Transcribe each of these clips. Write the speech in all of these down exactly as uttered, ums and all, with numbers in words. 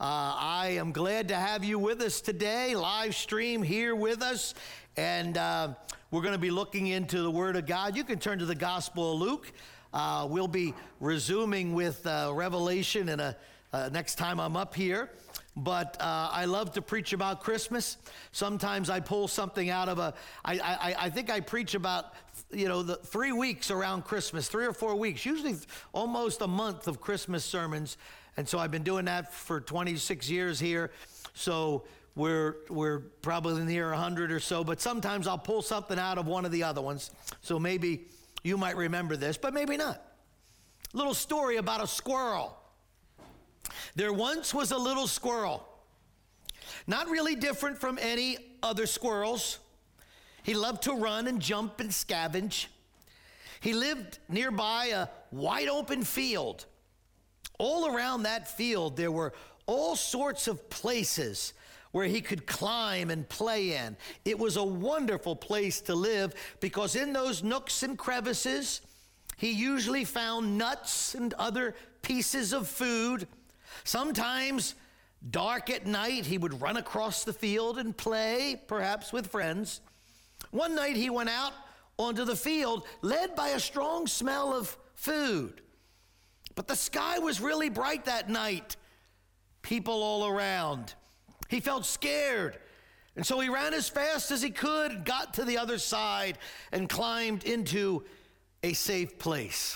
I am glad to have you with us today, live stream here with us. And uh, we're going to be looking into the Word of God. You can turn to the Gospel of Luke. Uh, we'll be resuming with uh, Revelation in a, uh, next time I'm up here. But uh, I love to preach about Christmas. Sometimes I pull something out of a, I, I, I think I preach about, you know, the three weeks around Christmas, three or four weeks, usually almost a month of Christmas sermons. And so I've been doing that for twenty-six years here. So we're we're probably near one hundred or so, but sometimes I'll pull something out of one of the other ones. So maybe you might remember this, but maybe not. Little story about a squirrel. There once was a little squirrel, not really different from any other squirrels. He loved to run and jump and scavenge. He lived nearby a wide open field. All around that field, there were all sorts of places where he could climb and play in. It was a wonderful place to live because in those nooks and crevices, he usually found nuts and other pieces of food. Sometimes, dark at night, he would run across the field and play, perhaps with friends. One night he went out onto the field, led by a strong smell of food. But the sky was really bright that night. People all around. He felt scared. And so he ran as fast as he could, got to the other side, and climbed into a safe place.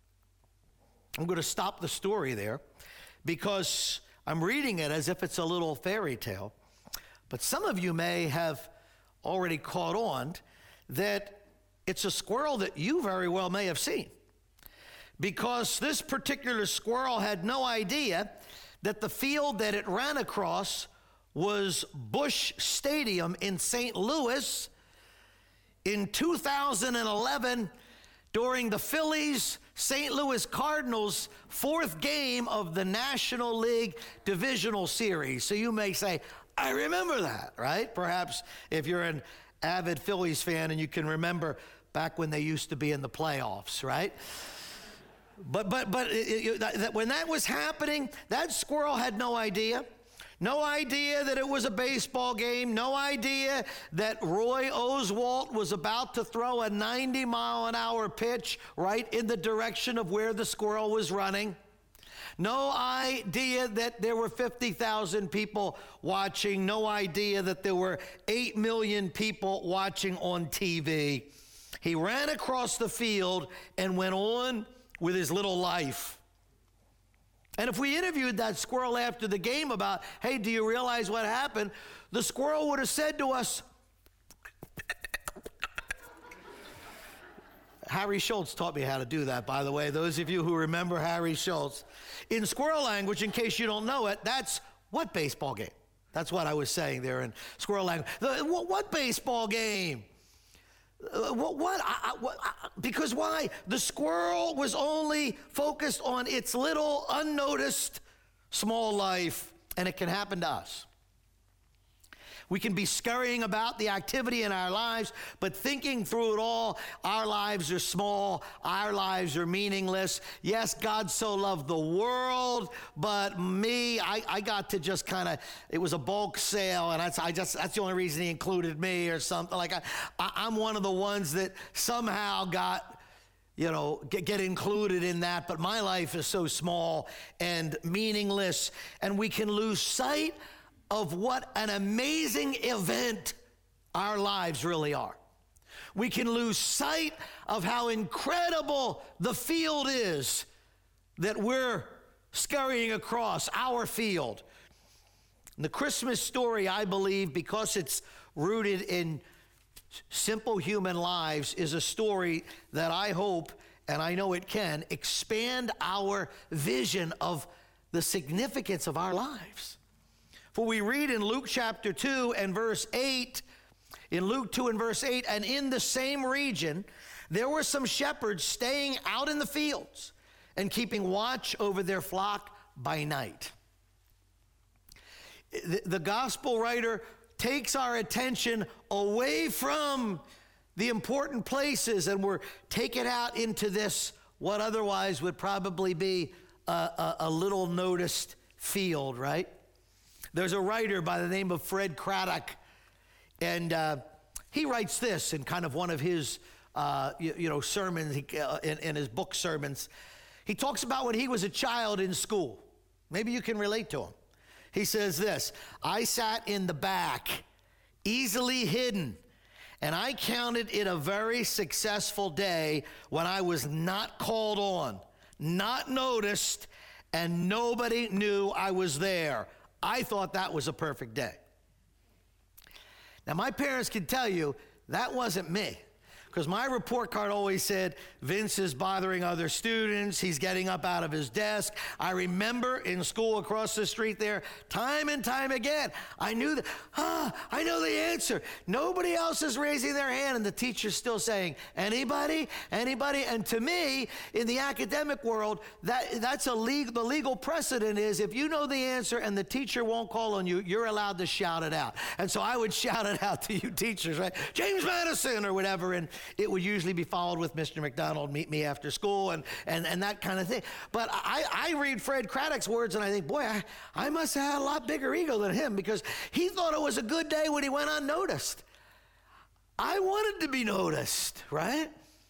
I'm going to stop the story there because I'm reading it as if it's a little fairy tale. But some of you may have already caught on that it's a squirrel that you very well may have seen. Because this particular squirrel had no idea that the field that it ran across was Busch Stadium in Saint Louis in two thousand eleven during the Phillies Saint Louis Cardinals' fourth game of the National League Divisional Series. So you may say, I remember that, right? Perhaps if you're an avid Phillies fan and you can remember back when they used to be in the playoffs, right? But but but it, it, when that was happening, that squirrel had no idea. No idea that it was a baseball game. No idea that Roy Oswalt was about to throw a ninety mile an hour pitch right in the direction of where the squirrel was running. No idea that there were fifty thousand people watching. No idea that there were eight million people watching on T V. He ran across the field and went on with his little life. And if we interviewed that squirrel after the game about, hey, do you realize what happened? The squirrel would have said to us, Harry Schultz taught me how to do that, by the way. Those of you who remember Harry Schultz. In squirrel language, in case you don't know it, that's what baseball game? That's what I was saying there in squirrel language. The, what, what baseball game? Uh, what? what, I, I, what I, because why? The squirrel was only focused on its little unnoticed small life, and it can happen to us. We can be scurrying about the activity in our lives, but thinking through it all, our lives are small, our lives are meaningless. Yes, God so loved the world, but me, I, I got to just kind of, it was a bulk sale, and that's, I just, that's the only reason he included me or something. Like I, I, I'm one of the ones that somehow got, you know, get, get included in that, but my life is so small and meaningless, and we can lose sight of what an amazing event our lives really are. We can lose sight of how incredible the field is that we're scurrying across, our field. And the Christmas story, I believe, because it's rooted in simple human lives, is a story that I hope, and I know it can, expand our vision of the significance of our lives. For we read in Luke chapter two and verse eight, in Luke two and verse eight, and in the same region, there were some shepherds staying out in the fields and keeping watch over their flock by night. The, the gospel writer takes our attention away from the important places, and we're taken out into this, what otherwise would probably be a, a, a little noticed field, right? There's a writer by the name of Fred Craddock, and uh, he writes this in kind of one of his, uh, you, you know, sermons, he, uh, in, in his book sermons. He talks about when he was a child in school. Maybe you can relate to him. He says this: I sat in the back, easily hidden, and I counted it a very successful day when I was not called on, not noticed, and nobody knew I was there. I thought that was a perfect day. Now, my parents can tell you that wasn't me, because my report card always said, Vince is bothering other students, he's getting up out of his desk. I remember in school across the street there, time and time again, I knew that, ah, I know the answer. Nobody else is raising their hand, and the teacher's still saying, anybody, anybody? And to me, in the academic world, that that's a legal, the legal precedent is if you know the answer and the teacher won't call on you, you're allowed to shout it out. And so I would shout it out to you teachers, right? James Madison or whatever, and it would usually be followed with Mister McDonald, meet me after school, and, and, and that kind of thing. But I, I read Fred Craddock's words, and I think, boy, I, I must have had a lot bigger ego than him, because he thought it was a good day when he went unnoticed. I wanted to be noticed, right?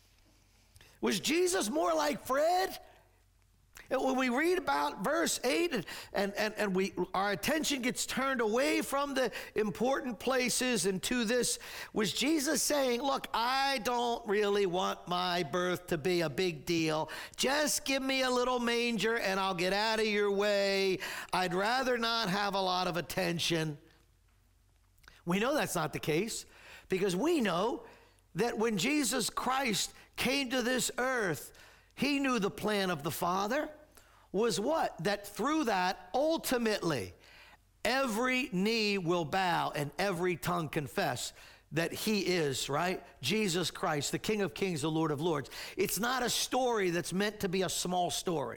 Was Jesus more like Fred? And when we read about verse eight, and, and, and, and we, our attention gets turned away from the important places and to this, was Jesus saying, look, I don't really want my birth to be a big deal. Just give me a little manger and I'll get out of your way. I'd rather not have a lot of attention. We know that's not the case, because we know that when Jesus Christ came to this earth, he knew the plan of the Father was what? That through that, ultimately, every knee will bow and every tongue confess that he is, right? Jesus Christ, the King of Kings, the Lord of Lords. It's not a story that's meant to be a small story.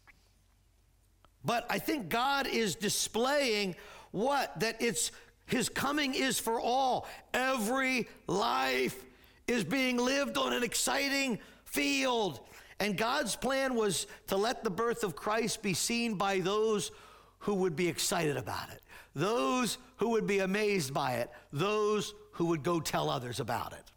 But I think God is displaying what? That it's his coming is for all. Every life is being lived on an exciting field. And God's plan was to let the birth of Christ be seen by those who would be excited about it, those who would be amazed by it, those who would go tell others about it.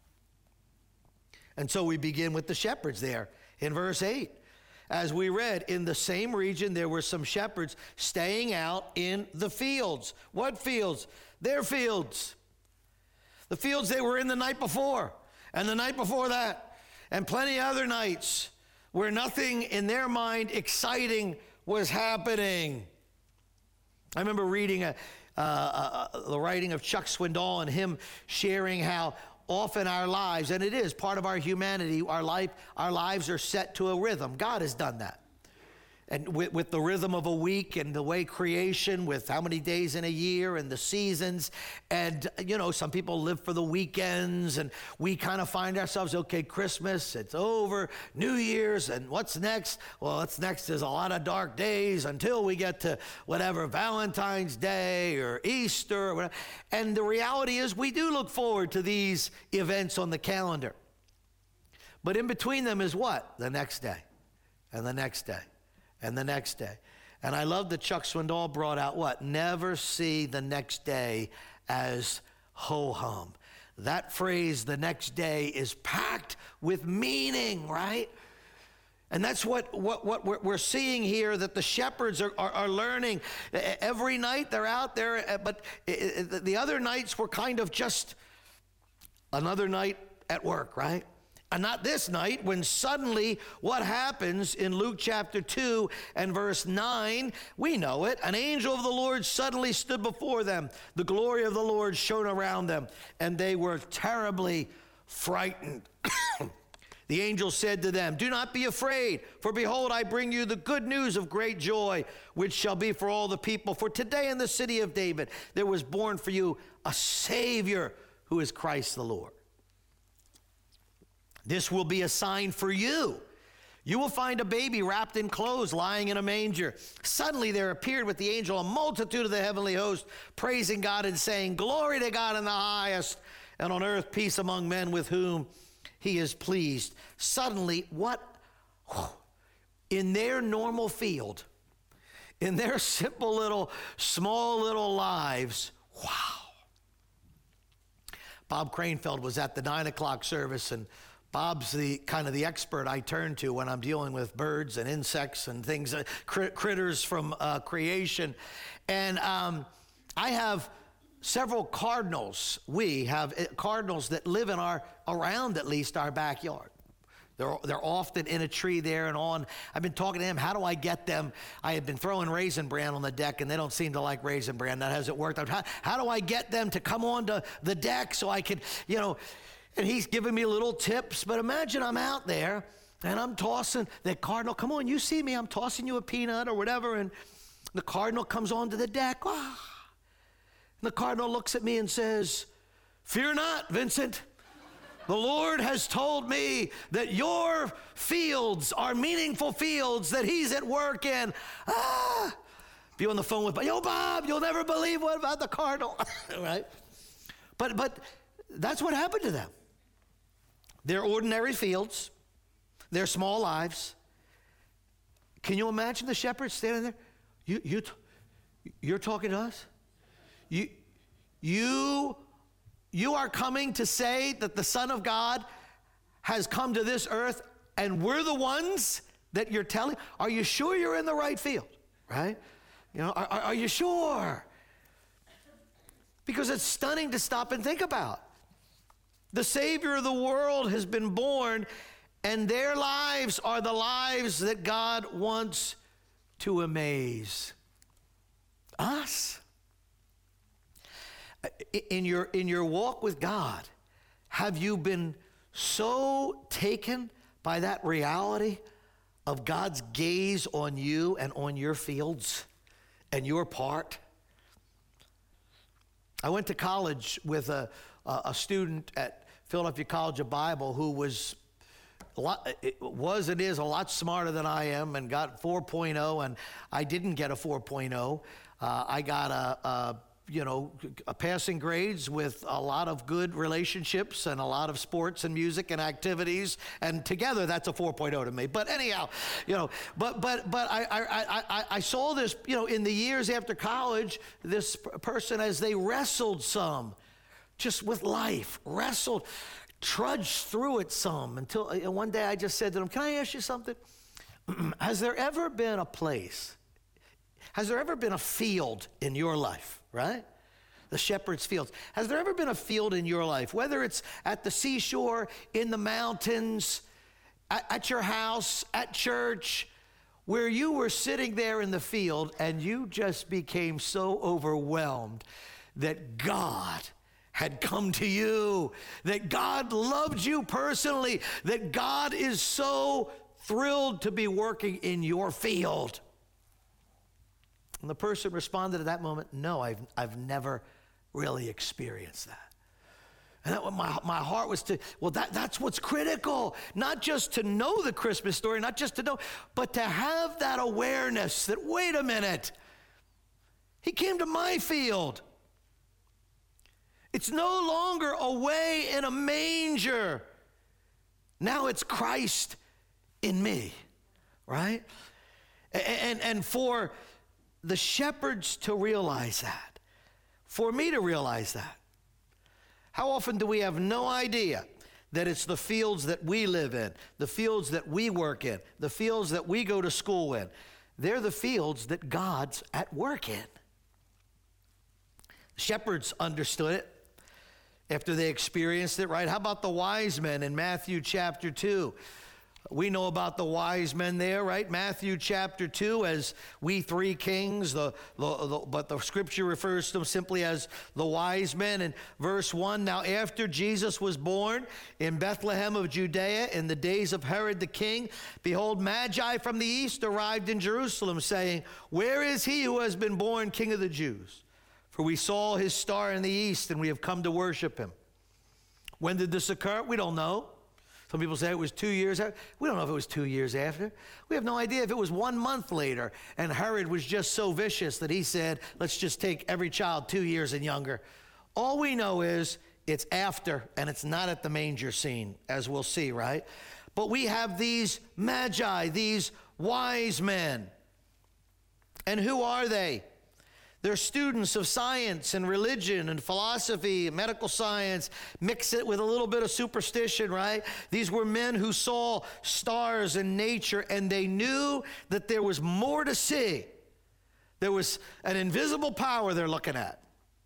And so we begin with the shepherds there in verse eight. As we read, in the same region there were some shepherds staying out in the fields. What fields? Their fields. The fields they were in the night before, and the night before that, and plenty of other nights, where nothing in their mind exciting was happening. I remember reading a, uh, uh, the writing of Chuck Swindoll and him sharing how often our lives, and it is part of our humanity, our life, our lives are set to a rhythm. God has done that. And with, with the rhythm of a week and the way creation, with how many days in a year and the seasons. And, you know, some people live for the weekends, and we kind of find ourselves, okay, Christmas, it's over, New Year's, and what's next? Well, what's next is a lot of dark days until we get to whatever, Valentine's Day or Easter or whatever. And the reality is we do look forward to these events on the calendar. But in between them is what? The next day, and the next day, and the next day. And I love that Chuck Swindoll brought out what? Never see the next day as ho-hum. That phrase, the next day, is packed with meaning, right? And that's what, what, what we're, we're seeing here, that the shepherds are, are, are learning. Every night they're out there, but the other nights were kind of just another night at work, right? And not this night, when suddenly what happens in Luke chapter two and verse nine, we know it. An angel of the Lord suddenly stood before them. The glory of the Lord shone around them, and they were terribly frightened. The angel said to them, do not be afraid, for behold, I bring you the good news of great joy, which shall be for all the people. For today in the city of David, there was born for you a Savior, who is Christ the Lord. This will be a sign for you. You will find a baby wrapped in clothes lying in a manger. Suddenly there appeared with the angel a multitude of the heavenly host, praising God and saying, glory to God in the highest, and on earth peace among men with whom he is pleased. Suddenly, what? In their normal field, in their simple little, small little lives. Wow. Bob Cranefeld was at the nine o'clock service, and Bob's the kind of the expert I turn to when I'm dealing with birds and insects and things, uh, crit- critters from uh, creation. And um, I have several cardinals. We have cardinals that live in our, around at least our backyard. They're, they're often in a tree there and on. I've been talking to him, how do I get them? I have been throwing Raisin Bran on the deck, and they don't seem to like Raisin Bran. That hasn't worked out. How, how do I get them to come onto the deck so I can, you know, and he's giving me little tips. But imagine I'm out there, and I'm tossing the cardinal. Come on, you see me. I'm tossing you a peanut or whatever, and the cardinal comes onto the deck. Ah. And the cardinal looks at me and says, "Fear not, Vincent. The Lord has told me that your fields are meaningful fields that he's at work in." Ah, be on the phone with, "Yo, Bob, you'll never believe what about the cardinal," right? But but that's what happened to them. They're ordinary fields. They're small lives. Can you imagine the shepherds standing there? You you you're talking to us? You you. You are coming to say that the Son of God has come to this earth, and we're the ones that you're telling? Are you sure you're in the right field, right? You know, are, are you sure? Because it's stunning to stop and think about. The Savior of the world has been born, and their lives are the lives that God wants to amaze us. In your, in your walk with God, have you been so taken by that reality of God's gaze on you and on your fields and your part? I went to college with a, a student at Philadelphia College of Bible who was a lot, it was and is a lot smarter than I am, and got four point oh, and I didn't get a four point oh. Uh, I got a, a you know, a passing grades with a lot of good relationships and a lot of sports and music and activities, and together that's a four point oh to me. But anyhow, you know, but but but I I I I saw this, you know, in the years after college, this person, as they wrestled some, just with life, wrestled, trudged through it some, until uh, one day I just said to them, "Can I ask you something? Has there ever been a place? Has there ever been a field in your life?" Right? The shepherd's fields. Has there ever been a field in your life, whether it's at the seashore, in the mountains, at, at your house, at church, where you were sitting there in the field and you just became so overwhelmed that God had come to you, that God loved you personally, that God is so thrilled to be working in your field? And the person responded at that moment, "No, I've, I've never really experienced that." And that, my, my heart was to, well, that, that's what's critical. Not just to know the Christmas story, not just to know, but to have that awareness that, wait a minute, he came to my field. It's no longer away in a manger. Now it's Christ in me, right? And, and, and for the shepherds to realize that, for me to realize that. How often do we have no idea that it's the fields that we live in, the fields that we work in, the fields that we go to school in? They're the fields that God's at work in. Shepherds understood it after they experienced it, right? How about the wise men in Matthew chapter two? We know about the wise men there, right? Matthew chapter two, as we three kings, the, the, the, but the scripture refers to them simply as the wise men. In verse one, "Now after Jesus was born in Bethlehem of Judea in the days of Herod the king, behold, Magi from the east arrived in Jerusalem, saying, 'Where is he who has been born King of the Jews? For we saw his star in the east, and we have come to worship him.'" When did this occur? We don't know. Some people say it was two years after. We don't know if it was two years after. We have no idea if it was one month later, and Herod was just so vicious that he said, "Let's just take every child two years and younger." All we know is it's after, and it's not at the manger scene, as we'll see, right? But we have these magi, these wise men. And who are they? They're students of science and religion and philosophy, medical science, mix it with a little bit of superstition, right? These were men who saw stars in nature, and they knew that there was more to see. There was an invisible power they're looking at.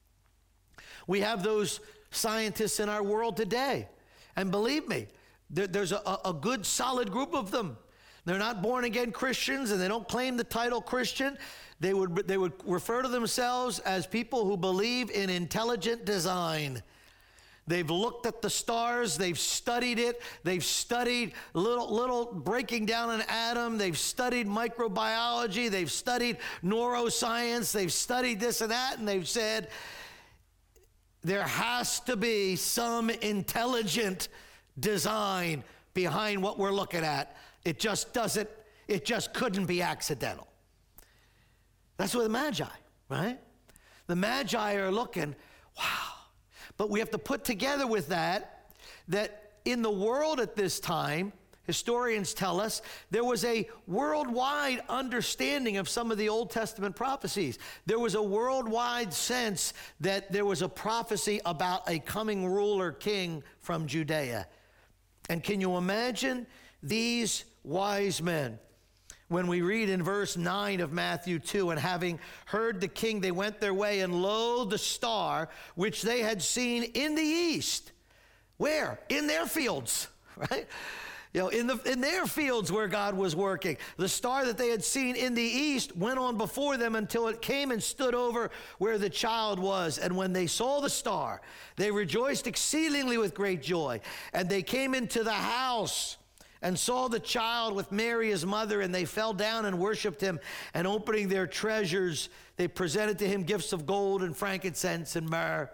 We have those scientists in our world today. And believe me, there, there's a, a good, solid group of them. They're not born-again Christians, and they don't claim the title Christian. They would, they would refer to themselves as people who believe in intelligent design. They've looked at the stars. They've studied it. They've studied little, little breaking down an atom. They've studied microbiology. They've studied neuroscience. They've studied this and that, and they've said, there has to be some intelligent design behind what we're looking at. It just doesn't, it just couldn't be accidental. That's what the Magi, right? The Magi are looking, wow. But we have to put together with that, that in the world at this time, historians tell us, there was a worldwide understanding of some of the Old Testament prophecies. There was a worldwide sense that there was a prophecy about a coming ruler king from Judea. And can you imagine these wise men? When we read in verse nine of Matthew two, and having heard the king, they went their way, and lo, the star which they had seen in the east. Where? In their fields, right? You know, in the in their fields where God was working. The star that they had seen in the east went on before them until it came and stood over where the child was. And when they saw the star, they rejoiced exceedingly with great joy. And they came into the house and saw the child with Mary his mother, and they fell down and worshiped him. And opening their treasures, they presented to him gifts of gold and frankincense and myrrh.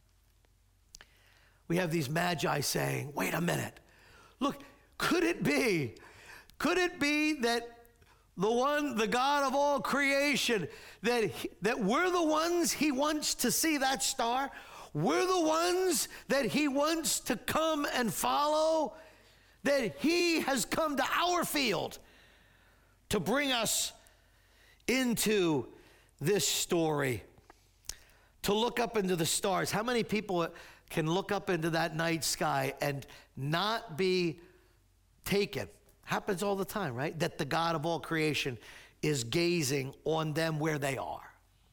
We have these magi saying, wait a minute, look, could it be, could it be that the one, the God of all creation, that, he, that we're the ones he wants to see that star? We're the ones that he wants to come and follow? That he has come to our field to bring us into this story, to look up into the stars. How many people can look up into that night sky and not be taken? Happens all the time, right? That the God of all creation is gazing on them where they are.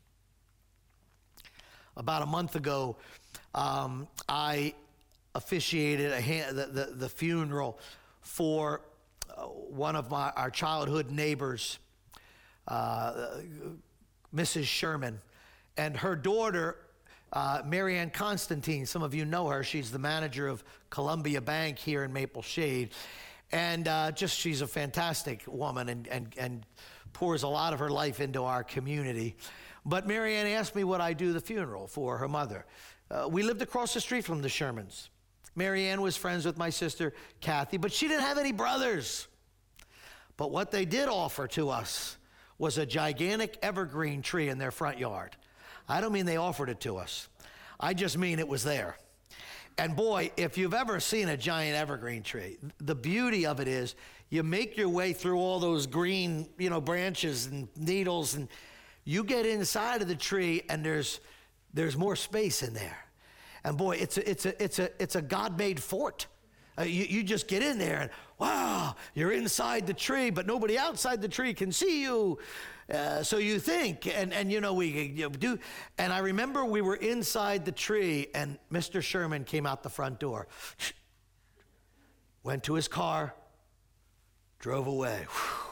About a month ago, um, I officiated a hand, the, the, the funeral for uh, one of my our childhood neighbors, uh, Missus Sherman, and her daughter, uh, Marianne Constantine. Some of you know her. She's the manager of Columbia Bank here in Maple Shade. And uh, just she's a fantastic woman and, and, and pours a lot of her life into our community. But Marianne asked me would I do the funeral for her mother. Uh, we lived across the street from the Shermans. Marianne was friends with my sister, Kathy, but she didn't have any brothers. But what they did offer to us was a gigantic evergreen tree in their front yard. I don't mean they offered it to us. I just mean it was there. And boy, if you've ever seen a giant evergreen tree, the beauty of it is you make your way through all those green, you know, branches and needles, and you get inside of the tree, and there's there's more space in there. And boy, it's a, it's a, it's a, it's a God-made fort. Uh, you, you just get in there and wow, you're inside the tree, but nobody outside the tree can see you. Uh, so you think, and, and you know, we you know, do. And I remember we were inside the tree, and Mister Sherman came out the front door, went to his car, drove away.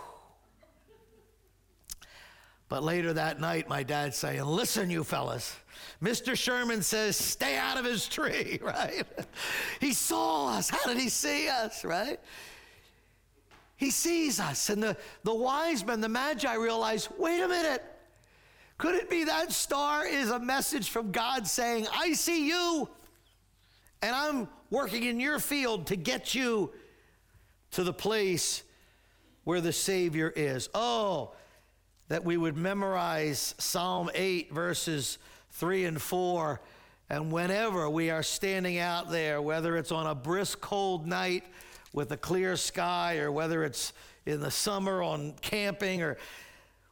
But later that night, my dad's saying, listen, you fellas, Mister Sherman says, stay out of his tree, right? He saw us. How did he see us, right? He sees us. And the, the wise men, the magi, realize, wait a minute. Could it be that star is a message from God saying, I see you, and I'm working in your field to get you to the place where the Savior is? Oh, that we would memorize Psalm eight, verses three and four, and whenever we are standing out there, whether it's on a brisk cold night with a clear sky, or whether it's in the summer on camping, or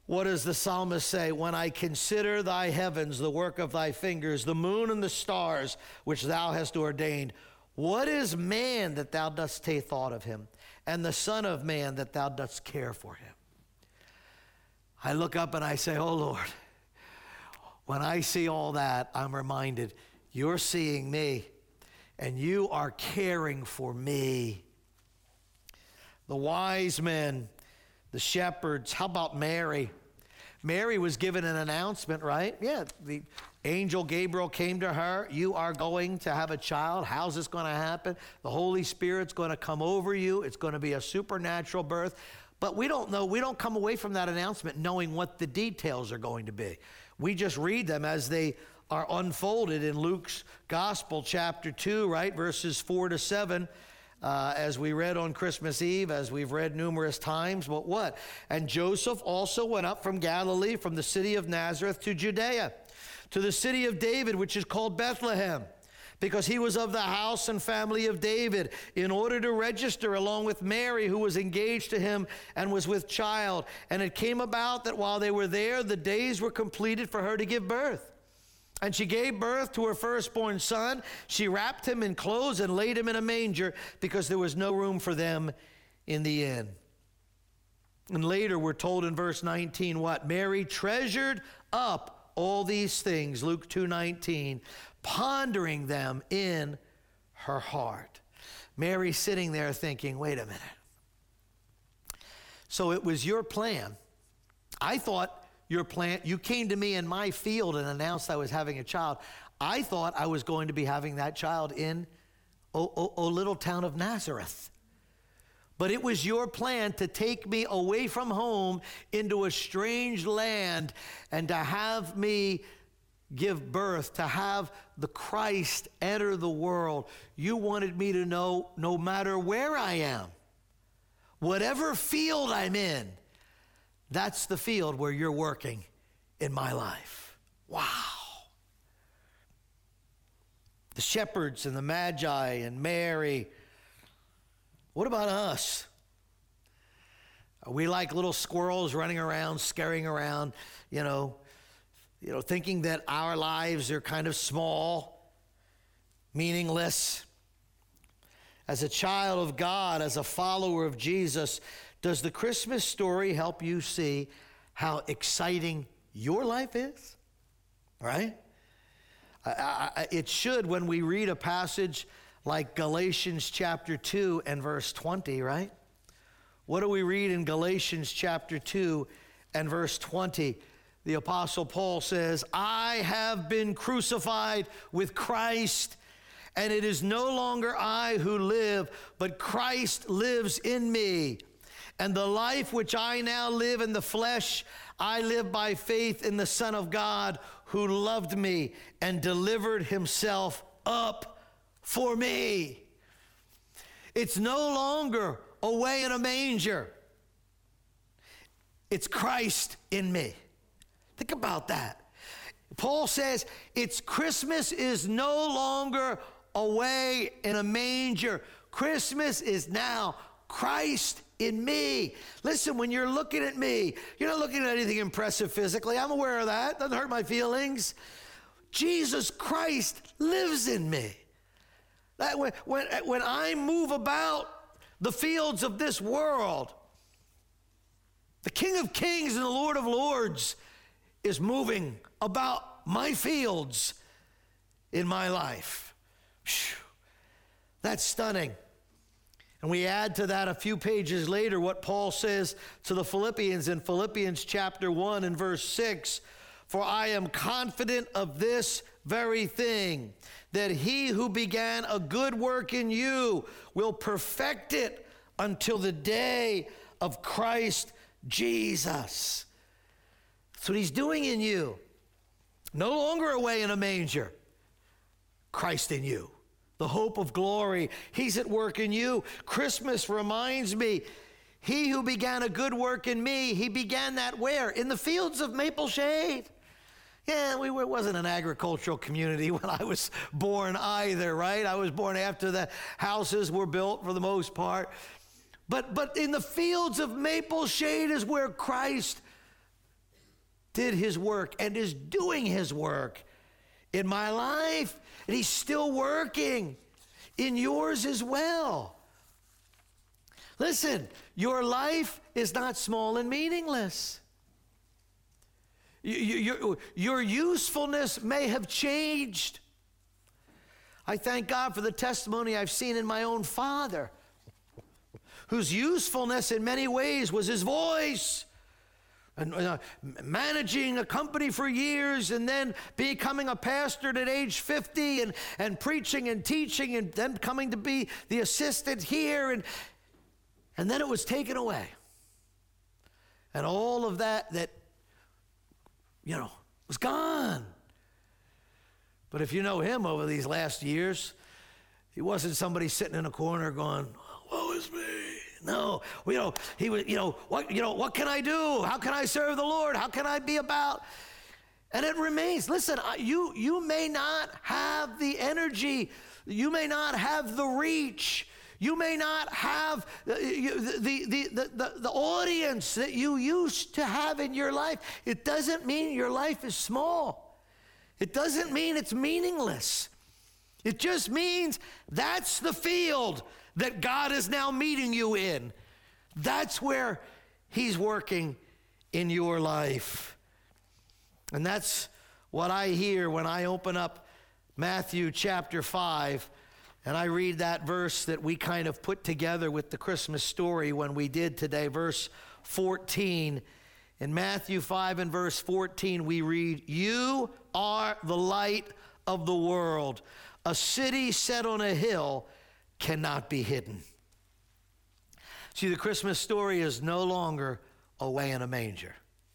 What does the psalmist say? When I consider thy heavens, the work of thy fingers, the moon and the stars, which thou hast ordained, what is man that thou dost take thought of him, and the son of man that thou dost care for him? I look up and I say, oh Lord, when I see all that, I'm reminded you're seeing me, and you are caring for me. The wise men, the shepherds, how about Mary? Mary was given an announcement, right? Yeah, the angel Gabriel came to her. You are going to have a child. How's this going to happen? The Holy Spirit's going to come over you. It's going to be a supernatural birth. But we don't know. We don't come away from that announcement knowing what the details are going to be. We just read them as they are unfolded in Luke's Gospel, chapter two, right? Verses four to seven. Uh, as we read on Christmas Eve, as we've read numerous times, but what? And Joseph also went up from Galilee, from the city of Nazareth to Judea, to the city of David, which is called Bethlehem, because he was of the house and family of David, in order to register along with Mary, who was engaged to him and was with child. And it came about that while they were there, the days were completed for her to give birth. And she gave birth to her firstborn son. She wrapped him in clothes and laid him in a manger, because there was no room for them in the inn. And later we're told in verse nineteen what? Mary treasured up all these things, Luke two nineteen, pondering them in her heart. Mary sitting there thinking, wait a minute. So it was your plan. I thought your plan, you came to me in my field and announced I was having a child. I thought I was going to be having that child in O, o, o little town of Nazareth. But it was your plan to take me away from home into a strange land and to have me give birth, to have the Christ enter the world. You wanted me to know no matter where I am, whatever field I'm in, that's the field where you're working in my life. Wow. The shepherds and the Magi and Mary. What about us? Are we like little squirrels running around, scaring around, you know, you know, thinking that our lives are kind of small, meaningless? As a child of God, as a follower of Jesus, does the Christmas story help you see how exciting your life is? Right? I, I, it should when we read a passage like Galatians chapter two and verse twenty, right? What do we read in Galatians chapter two and verse twenty? The Apostle Paul says, I have been crucified with Christ, and it is no longer I who live, but Christ lives in me. And the life which I now live in the flesh, I live by faith in the Son of God, who loved me and delivered himself up for me. It's no longer away in a manger. It's Christ in me. Think about that. Paul says, it's Christmas is no longer away in a manger. Christmas is now Christ in me. Listen, when you're looking at me, you're not looking at anything impressive physically. I'm aware of that. Doesn't hurt my feelings. Jesus Christ lives in me. That when, when, when I move about the fields of this world, the King of Kings and the Lord of Lords is moving about my fields in my life. Whew. That's stunning. And we add to that a few pages later what Paul says to the Philippians in Philippians chapter one and verse six. For I am confident of this very thing, that he who began a good work in you will perfect it until the day of Christ Jesus. That's what he's doing in you. No longer away in a manger. Christ in you. The hope of glory. He's at work in you. Christmas reminds me, he who began a good work in me, he began that where? In the fields of Maple Shade. Yeah, we were, it wasn't an agricultural community when I was born either, right? I was born after the houses were built for the most part. But, but in the fields of Maple Shade is where Christ did his work and is doing his work in my life, and he's still working in yours as well. Listen, your life is not small and meaningless. You, you, your, your usefulness may have changed. I thank God for the testimony I've seen in my own father, whose usefulness in many ways was his voice. And uh, managing a company for years, and then becoming a pastor at age fifty, and, and preaching and teaching, and then coming to be the assistant here, and, and then it was taken away. And all of that, that, you know, was gone. But if you know him over these last years, he wasn't somebody sitting in a corner going, woe is me. No, you know, he was, you know, what, you know, what can I do? How can I serve the Lord? How can I be about? And it remains. Listen, you, you may not have the energy. You may not have the reach. You may not have the, the, the, the, the, the audience that you used to have in your life. It doesn't mean your life is small. It doesn't mean it's meaningless. It just means that's the field that God is now meeting you in. That's where he's working in your life. And that's what I hear when I open up Matthew chapter five, and I read that verse that we kind of put together with the Christmas story when we did today, verse fourteen. In Matthew five and verse fourteen, we read, "You are the light of the world. A city set on a hill cannot be hidden." See, the Christmas story is no longer away in a manger.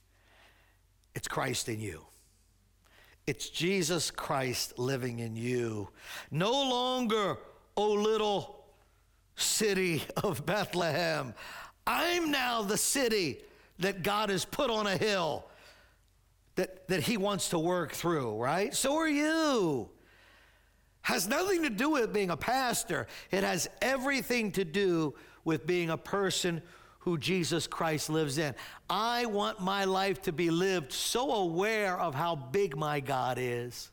It's Christ in you. It's Jesus Christ living in you. No longer, O little city of Bethlehem. I'm now the city that God has put on a hill that, that he wants to work through, right? So are you. Has nothing to do with being a pastor. It has everything to do with being a person who Jesus Christ lives in. I want my life to be lived so aware of how big my God is.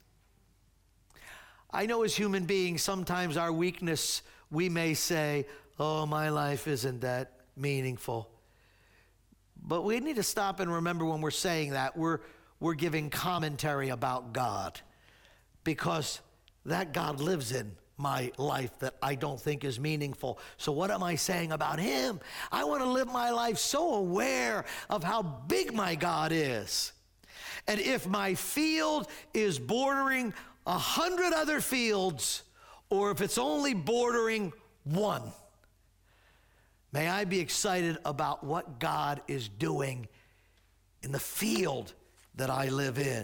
I know as human beings, sometimes our weakness, we may say, oh, my life isn't that meaningful. But we need to stop and remember when we're saying that, we're, we're giving commentary about God, because that God lives in my life that I don't think is meaningful. So what am I saying about him? I want to live my life so aware of how big my God is. And if my field is bordering a hundred other fields, or if it's only bordering one, may I be excited about what God is doing in the field that I live in.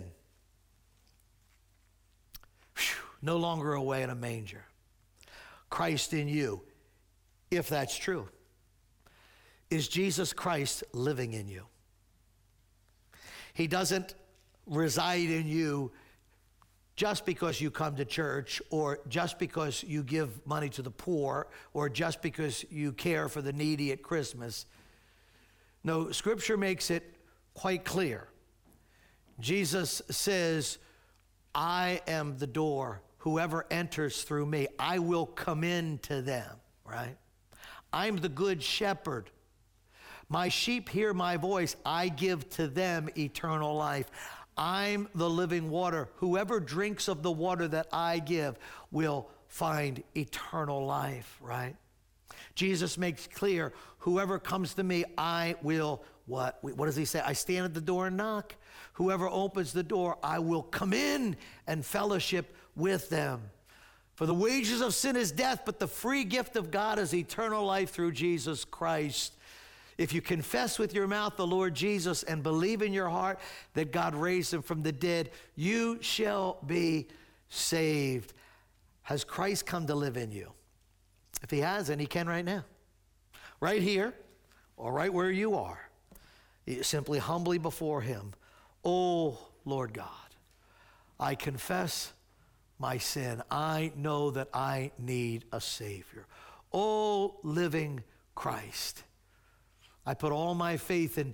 Whew. No longer away in a manger. Christ in you, if that's true. Is Jesus Christ living in you? He doesn't reside in you just because you come to church, or just because you give money to the poor, or just because you care for the needy at Christmas. No, Scripture makes it quite clear. Jesus says, I am the door. Whoever enters through me, I will come in to them, right? I'm the good shepherd. My sheep hear my voice. I give to them eternal life. I'm the living water. Whoever drinks of the water that I give will find eternal life, right? Jesus makes clear, whoever comes to me, I will, what? What does he say? I stand at the door and knock. Whoever opens the door, I will come in and fellowship with them. For the wages of sin is death, but the free gift of God is eternal life through Jesus Christ. If you confess with your mouth the Lord Jesus and believe in your heart that God raised him from the dead, you shall be saved. Has Christ come to live in you? If he has, then he can right now. Right here, or right where you are. You simply humbly before him. Oh, Lord God, I confess my sin. I know that I need a Savior. Oh, living Christ, I put all my faith in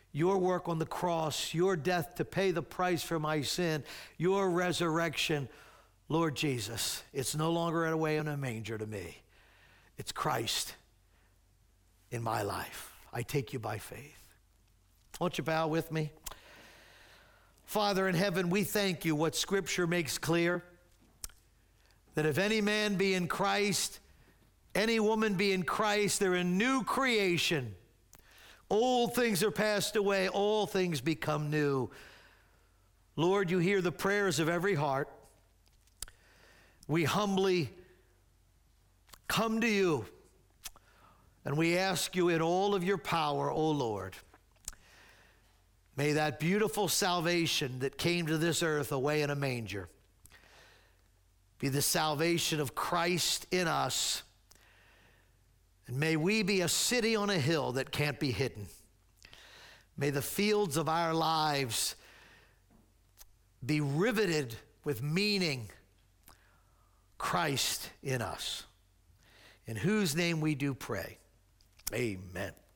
your work on the cross, your death to pay the price for my sin, your resurrection. Lord Jesus, it's no longer away in a manger to me. It's Christ in my life. I take you by faith. Won't you bow with me? Father in heaven, we thank you what Scripture makes clear, that if any man be in Christ, any woman be in Christ, they're a new creation. Old things are passed away, all things become new. Lord, you hear the prayers of every heart. We humbly come to you, and we ask you in all of your power, O Lord, may that beautiful salvation that came to this earth away in a manger be the salvation of Christ in us. And may we be a city on a hill that can't be hidden. May the fields of our lives be riveted with meaning, Christ in us, in whose name we do pray. Amen.